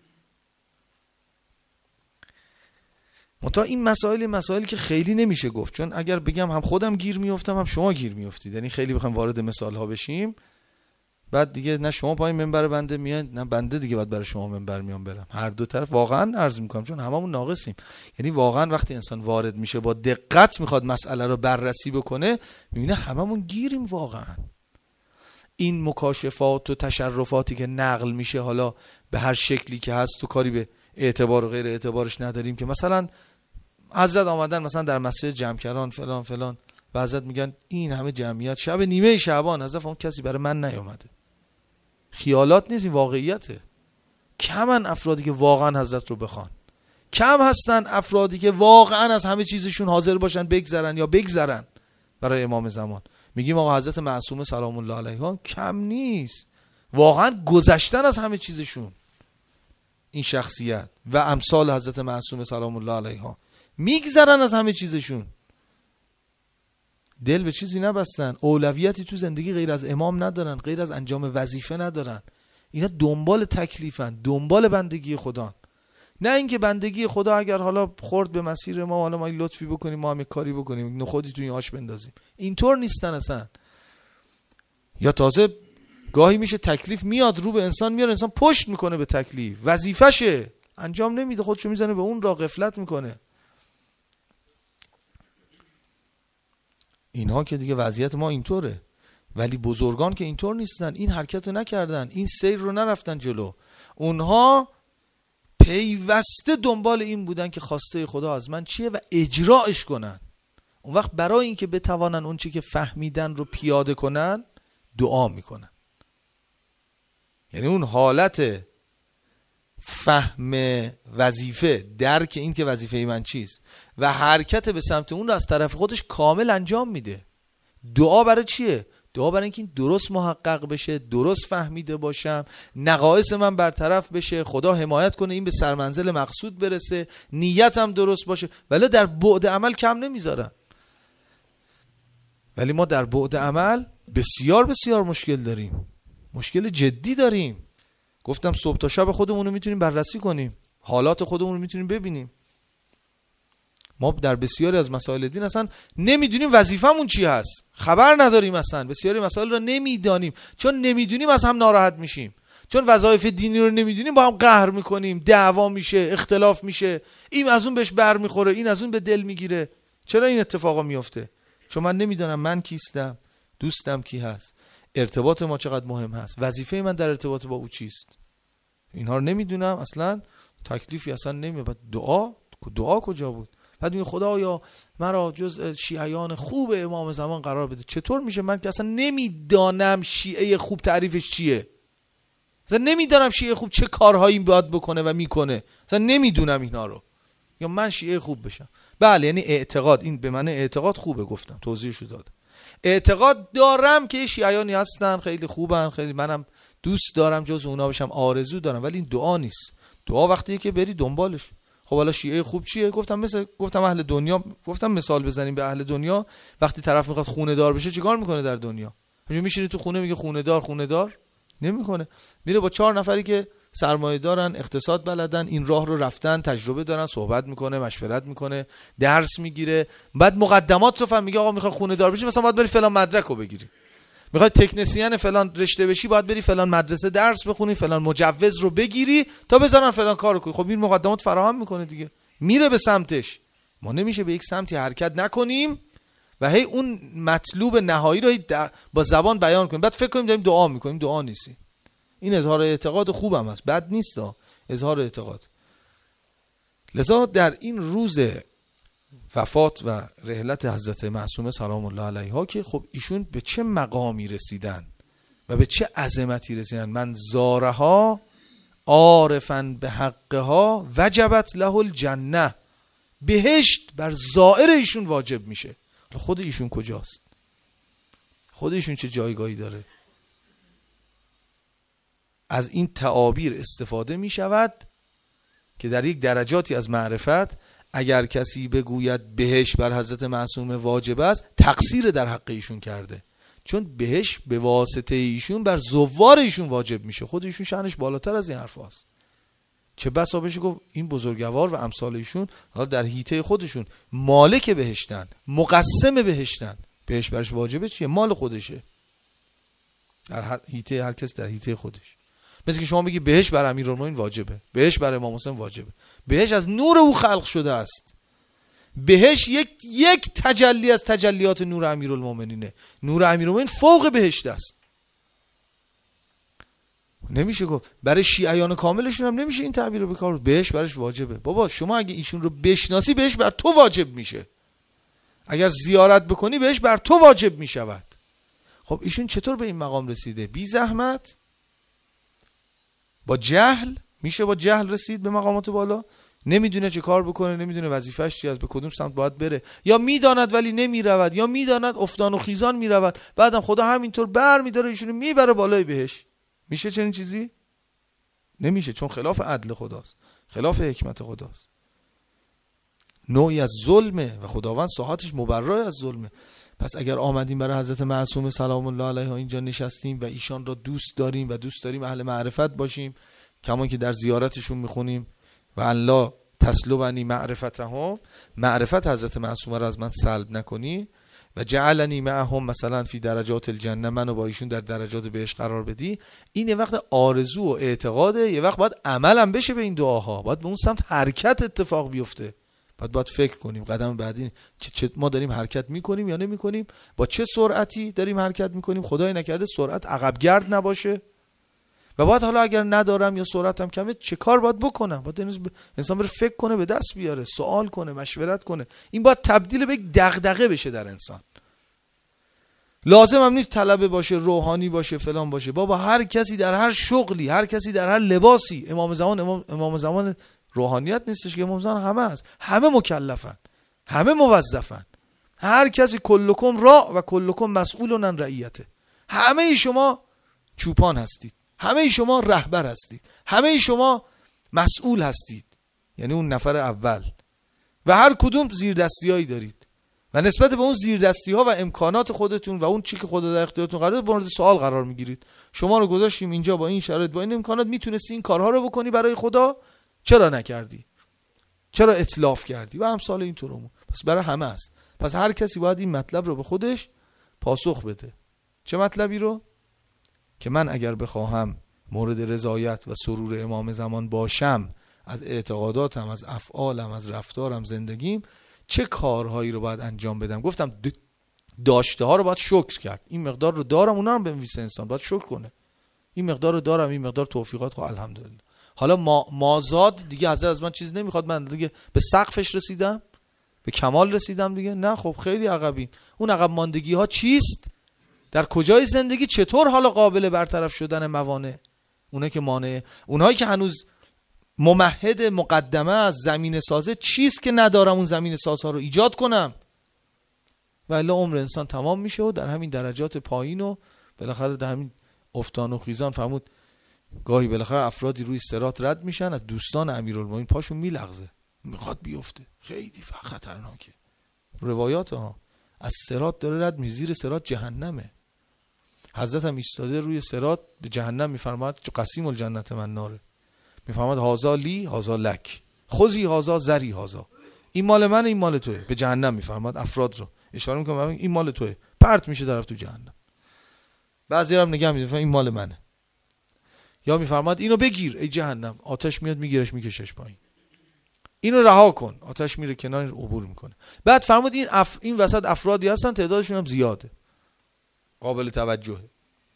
S1: منتها این مسائلی که خیلی نمیشه گفت، چون اگر بگم هم خودم گیر میافتم هم شما گیر میافتید. یعنی خیلی بخوام وارد مثال ها بشیم، بعد دیگه نه شما پای منبر بنده میاد نه بنده دیگه بعد برای شما منبر میام برم. هر دو طرف واقعا عرض میکنم، چون هممون ناقصیم. یعنی واقعا وقتی انسان وارد میشه با دقت میخواد مسئله رو بررسی بکنه، میبینه هممون گیریم واقعا. این مکاشفات و تشرفاتی که نقل میشه حالا به هر شکلی که هست، تو کاری به اعتبار و غیر اعتبارش نداریم، که مثلا حضرت آمدن مثلا در مسجد جمکران فلان فلان و حضرت میگن این همه جمعیت شب نیمه شعبان، حضرت اون کسی برای من نیومده. خیالات نیست، این واقعیته. کمن افرادی که واقعا حضرت رو بخوان، کم هستن افرادی که واقعا از همه چیزشون حاضر باشن بگذرن برای امام زمان. میگیم آقا حضرت معصومه سلام الله علیها کم نیست، واقعا گذشتن از همه چیزشون. این شخصیت و امثال حضرت معصومه سلام الله علیها میگذرن از همه چیزشون، دل به چیزی نبستن، اولویتی تو زندگی غیر از امام ندارن، غیر از انجام وظیفه ندارن. اینا دنبال تکلیفن، دنبال بندگی خدا. نه اینکه بندگی خدا اگر حالا خورد به مسیر ما، حالا ما این لطفی بکنیم، ما هم کاری بکنیم، نخودی تو این آش بندازیم. اینطور نیستن اصلا. یا تازه گاهی میشه تکلیف میاد رو به انسان میاد، انسان پشت میکنه به تکلیف، وظیفشه انجام نمیده، خودشو میزنه به اون را، غفلت میکنه. اینها که دیگه وضعیت ما اینطوره. ولی بزرگان که اینطور نیستن، این حرکت رو نکردن، این سیر رو نرفتن جلو. اونها پیوسته دنبال این بودن که خواسته خدا از من چیه و اجراش کنن. اون وقت برای این که بتوانن اون چی که فهمیدن رو پیاده کنن، دعا میکنن. یعنی اون حالت فهم وظیفه، درک این که وظیفه من چیست و حرکت به سمت اون رو از طرف خودش کامل انجام میده. دعا برای چیه؟ دعا برای اینکه این درست محقق بشه، درست فهمیده باشم، نقایص من برطرف بشه، خدا حمایت کنه این به سرمنزل مقصود برسه، نیتم درست باشه. ولی در بعد عمل کم نمیذارن. ولی ما در بعد عمل بسیار بسیار مشکل داریم، مشکل جدی داریم. گفتم صبح تا شب خودمون رو میتونیم بررسی کنیم، حالات خودمون رو میتونیم ببینیم. ما در بسیاری از مسائل دین اصلا نمیدونیم وظیفمون چی هست، خبر نداریم، اصلا بسیاری مسائل رو نمیدانیم. چون نمیدونیم از هم ناراحت میشیم، چون وظایف دینی رو نمیدونیم با هم قهر میکنیم، دعوا میشه، اختلاف میشه، این از اون بهش بر میخوره، این از اون به دل میگیره. چرا این اتفاقا میفته؟ چون من نمیدونم من کیستم، دوستم کی هست، ارتباط ما چقدر مهم هست، وظیفه من در ارتباط با او چیست. اینها رو نمیدونم، اصلا تکلیفی اصلا نمیاد. دعا کجا بود؟ بعد میگه خدایا مرا جز شیعیان خوب امام زمان قرار بده. چطور میشه من که اصلا نمیدانم شیعه خوب تعریفش چیه؟ اصلا نمیدانم شیعه خوب چه کارهایی باید بکنه و میکنه، اصلا نمیدونم اینا رو. یا من شیعه خوب بشم؟ بله، یعنی اعتقاد، این به معنی اعتقاد خوبه، گفتم توضیحشو دادم. اعتقاد دارم که شیعیانی هستن خیلی خوبن، خیلی منم دوست دارم جز اونا بشم، آرزو دارم، ولی این دعا نیست. دعا وقتیه که بری دنبالش. خب حالا شیعه خوب چیه؟ گفتم اهل دنیا، گفتم مثال بزنیم به اهل دنیا. وقتی طرف میخواد خونه دار بشه چیکار میکنه در دنیا؟ میشینه تو خونه میگه خونه دار نمیکنه. میره با 4 نفری که سرمایه دارن، اقتصاد بلدن، این راه رو رفتن، تجربه دارن، صحبت میکنه، مشورت میکنه، درس میگیره، بعد مقدمات رو فهم. میگه آقا میخوای خونه دار بشی مثلا باید بری فلان مدرک رو بگیری، میخوای تکنسین فلان رشته بشی باید بری فلان مدرسه درس بخونی، فلان مجوز رو بگیری تا بذارن فلان کارو کنی. خب این مقدمات فراهم میکنه دیگه، میره به سمتش. ما نمیشه به یک سمتی حرکت نکنیم و هی اون مطلوب نهایی رو با زبان بیان کنیم، بعد فکر کنیم داریم دعا میکنیم. دعا نیستی. این اظهار اعتقاد خوبم است، بد نیست اظهار اعتقاد. لذا در این روز وفات و رحلت حضرت معصومه سلام الله علیها که خب ایشون به چه مقامی رسیدن و به چه عظمتی رسیدن. من زارها عارفا به حقها وجبت له الجنه، بهشت بر زائر ایشون واجب میشه. خود ایشون کجاست؟ خود ایشون چه جایگاهی داره؟ از این تعابیر استفاده می شود که در یک درجاتی از معرفت اگر کسی بگوید بهشت بر حضرت معصومه واجب است، تقصیر در حق ایشون کرده، چون بهشت به واسطه ایشون بر زوار ایشون واجب میشه. خود ایشون شأنش بالاتر از این حرف هست. چه بسا بشه گفت این بزرگوار و امثال ایشون در حیطه خودشون مالک بهشتن، مقسم بهشتن، بهشت برش واجبه چیه؟ مال خودشه، در حیطه هر کس در حیطه خودش. مثل که شما بگی بهشت بر امیرالمومنین واجبه، بهشت بر امام حسین واجبه. بهشت از نور او خلق شده است. بهشت یک تجلی از تجلیات نور امیرالمومنینه. نور امیرالمومنین فوق بهشت است. نمیشه گفت برای شیعیان کاملشون هم نمیشه این تعبیر رو بکار. بهشت برش واجبه. بابا شما اگه ایشون رو بشناسی بهشت بر تو واجب میشه، اگر زیارت بکنی بهشت بر تو واجب میشود. خب ایشون چطور به این مقام رسیده؟ بی زحمت، با جهل. میشه با جهل رسید به مقامات بالا؟ نمیدونه چه کار بکنه، نمیدونه وظیفش چی است، به کدوم سمت باید بره، یا میداند ولی نمیرود، یا میداند افتان و خیزان میرود، بعدم خدا همینطور بر میداره ایشونو میبره بالای بهش. میشه چنین چیزی؟ نمیشه، چون خلاف عدل خداست، خلاف حکمت خداست، نوعی از ظلمه و خداوند ساحاتش مبرأ از ظلمه. پس اگر آمدیم برای حضرت معصومه سلام الله علیها اینجا نشستیم و ایشان را دوست داریم و دوست داریم اهل معرفت باشیم، کمان که در زیارتشون میخونیم و الله تسلبنی معرفتهم، معرفت حضرت معصومه را از من سلب نکنی، و جعلنی معهم مثلا فی درجات الجنه، منو با ایشون در درجات بهش قرار بدی. این یه وقت آرزو و اعتقاده، یه وقت باید عملم بشه به این دعاها، باید به اون سمت حرکت اتفاق بیفته. باید فکر کنیم قدم بعدی ما داریم حرکت میکنیم یا نمیکنیم، با چه سرعتی داریم حرکت میکنیم. خدای نکرده سرعت عقبگرد نباشه. و باید حالا اگر ندارم یا سرعتم کمه چه کار باید بکنم؟ باید انسان بره فکر کنه، به دست بیاره، سوال کنه، مشورت کنه. این باید تبدیل به یک دغدغه بشه در انسان. لازم هم نیست طلبه باشه، روحانی باشه، فلان باشه. بابا هر کسی در هر شغلی، هر کسی در هر لباسی، امام زمان روحانیت نیستش که امام زمان همه هست، همه مکلفن، همه موظفن. هر کسی کلکم راع و کلکم مسئولون عن رعیته. همه ای شما چوپان هستید، همه ای شما رهبر هستید، همه ای شما مسئول هستید، یعنی اون نفر اول، و هر کدوم زیردستیایی دارید و نسبت به اون زیردستی‌ها و امکانات خودتون و اون چی که خدا در اختیارتون قرار داده مورد سوال قرار میگیرید. شما رو گذاشتیم اینجا با این شرایط، با این امکانات، میتونستی این کارها رو بکنی برای خدا، چرا نکردی؟ چرا اتلاف کردی؟ و امثال اینطور. پس برای همه است. پس هر کسی باید این مطلب رو به خودش پاسخ بده. چه مطلبی رو؟ که من اگر بخواهم مورد رضایت و سرور امام زمان باشم، از اعتقاداتم، از افعالم، از رفتارم، زندگیم، چه کارهایی رو باید انجام بدم؟ گفتم داشته ها رو باید شکر کرد. این مقدار رو دارم، اونا رو بنویسه انسان، باید شکر کنه. این مقدار رو دارم، این مقدار توفیقات، خب الحمدلله. حالا مازاد دیگه حضرت از من چیز نمیخواد، من دیگه به سقفش رسیدم، به کمال رسیدم دیگه. نه خب خیلی عقبیم. اون عقب ماندگی ها چیست؟ در کجای زندگی چطور حالا قابل برطرف شدن موانع؟ اونایی که مانع، اونایی که هنوز ممهد مقدمه از زمین سازه چیست که ندارم اون زمین سازها رو ایجاد کنم؟ و الا عمر انسان تمام میشه و در همین درجات پایین و بالاخره در همین افتان و خیزان. فرمود گاهی بالاخره افرادی روی صراط رد میشن، از دوستان امیرالمومنین پاشون میلغزه، میخواد بیفته، خیلی خطرناکه. روایات ها از صراط داره رد میشه، زیر صراط جهنمه. حضرت هم ایستاده روی صراط به جهنم میفرماد قسیم الجنت من ناره، میفرماد هازا لی هازا لک خوزی هازا زری هازا، این مال من این مال توئه. به جهنم میفرماد افراد رو اشاره میکنه این مال توئه، پرت میشه طرف تو جهنم. بعضی هم نگه میداره این مال منه. یا میفرماد اینو بگیر ای جهنم، آتش میاد میگیرش میکشش پایین. اینو رها کن، آتش میره کنار عبور میکنه. بعد فرمود این وسط افرادی هستن تعدادشون هم زیاده، قابل توجهه.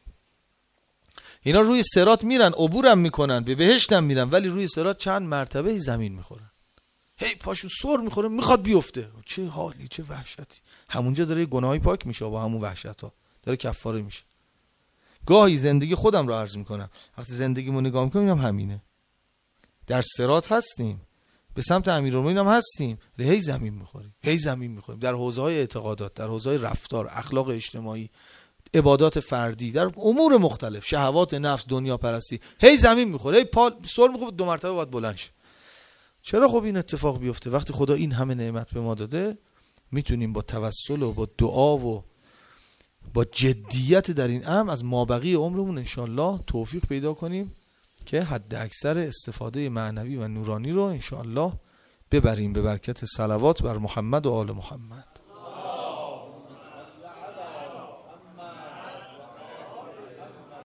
S1: اینا روی صراط میرن عبورم میکنن به بهشت هم میرن، ولی روی صراط چند مرتبه زمین میخورن، هی پاشو سر میخوره میخواد بیفته. چه حالی، چه وحشتی. همونجا داره گناهی پاک میشه، با همون وحشت‌ها داره کفاره میشه. گاهی زندگی خودم رو عرض میکنم، وقتی زندگیمو نگاه میکنم همینه، در صراط هستیم، به سمت امیرالمومنین هم هستیم، هی زمین میخوریم، هی زمین میخوریم، در حوزه‌های اعتقادات، در حوزه‌های رفتار، اخلاق اجتماعی، عبادات فردی، در امور مختلف، شهوات نفس، دنیا پرستی، هی زمین میخوره، هی پا سر میخوره، 2 مرتبه باید بلند شه. چرا خب این اتفاق بیفته؟ وقتی خدا این همه نعمت به ما داده، میتونیم با توسل و با دعا و با جدیت در این امر از مابقی عمرمون انشالله توفیق پیدا کنیم که حد اکثر استفاده معنوی و نورانی رو انشالله ببریم به برکت صلوات بر محمد و آل محمد.